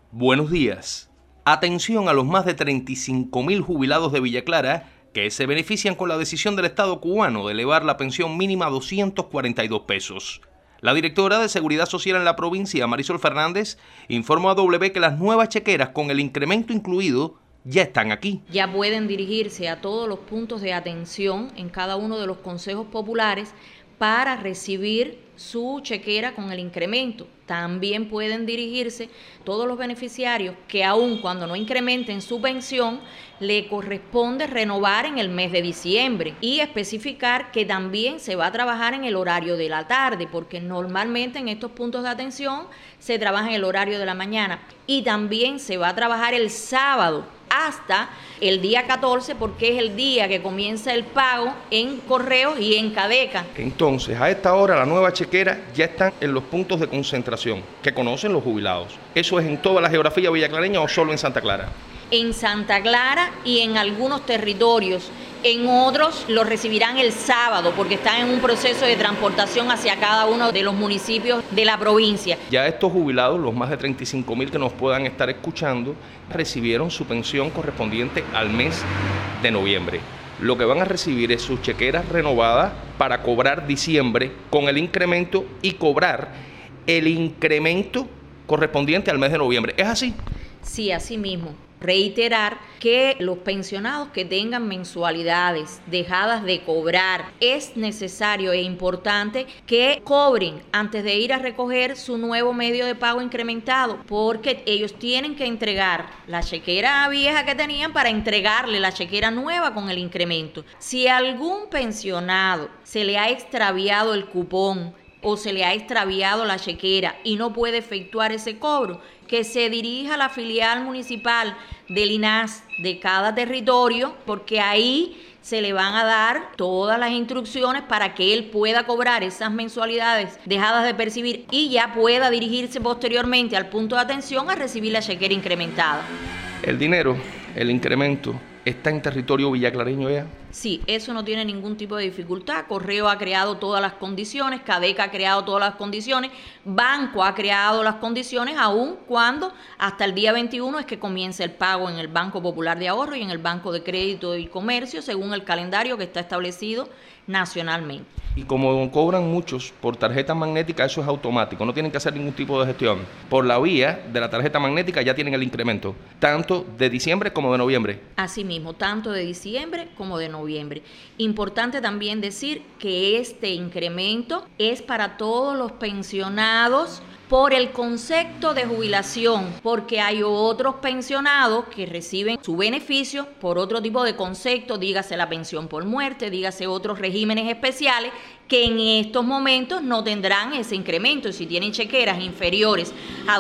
Buenos días. Atención a los más de 35.000 jubilados de Villa Clara que se benefician con la decisión del Estado cubano de elevar la pensión mínima a 242 pesos. La directora de Seguridad Social en la provincia, Marisol Fernández, informó a W que las nuevas chequeras con el incremento incluido ya están aquí. Ya pueden dirigirse a todos los puntos de atención en cada uno de los consejos populares para recibir su chequera con el incremento. También pueden dirigirse todos los beneficiarios que aun cuando no incrementen su pensión, le corresponde renovar en el mes de diciembre y especificar que también se va a trabajar en el horario de la tarde, porque normalmente en estos puntos de atención se trabaja en el horario de la mañana y también se va a trabajar el sábado hasta el día 14 porque es el día que comienza el pago en correos y en Cadeca. Entonces, a esta hora la nueva chequera ya están en los puntos de concentración que conocen los jubilados. ¿Eso es en toda la geografía villaclareña o solo en Santa Clara? En Santa Clara y en algunos territorios. En otros los recibirán el sábado porque están en un proceso de transportación hacia cada uno de los municipios de la provincia. Ya estos jubilados, los más de 35.000 que nos puedan estar escuchando, recibieron su pensión correspondiente al mes de noviembre. Lo que van a recibir es sus chequeras renovadas para cobrar diciembre con el incremento y cobrar el incremento correspondiente al mes de noviembre. ¿Es así? Sí, así mismo. Reiterar que los pensionados que tengan mensualidades dejadas de cobrar, es necesario e importante que cobren antes de ir a recoger su nuevo medio de pago incrementado, porque ellos tienen que entregar la chequera vieja que tenían para entregarle la chequera nueva con el incremento. Si a algún pensionado se le ha extraviado el cupón o se le ha extraviado la chequera y no puede efectuar ese cobro, que se dirija a la filial municipal del INAS de cada territorio, porque ahí se le van a dar todas las instrucciones para que él pueda cobrar esas mensualidades dejadas de percibir y ya pueda dirigirse posteriormente al punto de atención a recibir la chequera incrementada. El dinero, el incremento, ¿está en territorio villaclareño ya? Sí, eso no tiene ningún tipo de dificultad. Correo ha creado todas las condiciones, Cadeca ha creado todas las condiciones, Banco ha creado las condiciones, aun cuando hasta el día 21 es que comienza el pago en el Banco Popular de Ahorro y en el Banco de Crédito y Comercio, según el calendario que está establecido nacionalmente. Y como cobran muchos por tarjeta magnética, eso es automático, no tienen que hacer ningún tipo de gestión. Por la vía de la tarjeta magnética ya tienen el incremento, tanto de diciembre como de noviembre. Así mismo, tanto de diciembre como de noviembre. Importante también decir que este incremento es para todos los pensionados por el concepto de jubilación, porque hay otros pensionados que reciben su beneficio por otro tipo de concepto, dígase la pensión por muerte, dígase otros regímenes especiales, que en estos momentos no tendrán ese incremento. Si tienen chequeras inferiores a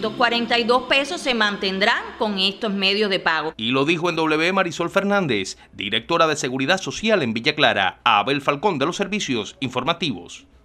242 pesos, se mantendrán con estos medios de pago. Y lo dijo en W Marisol Fernández, directora de Seguridad Social en Villa Clara, a Abel Falcón de los Servicios Informativos.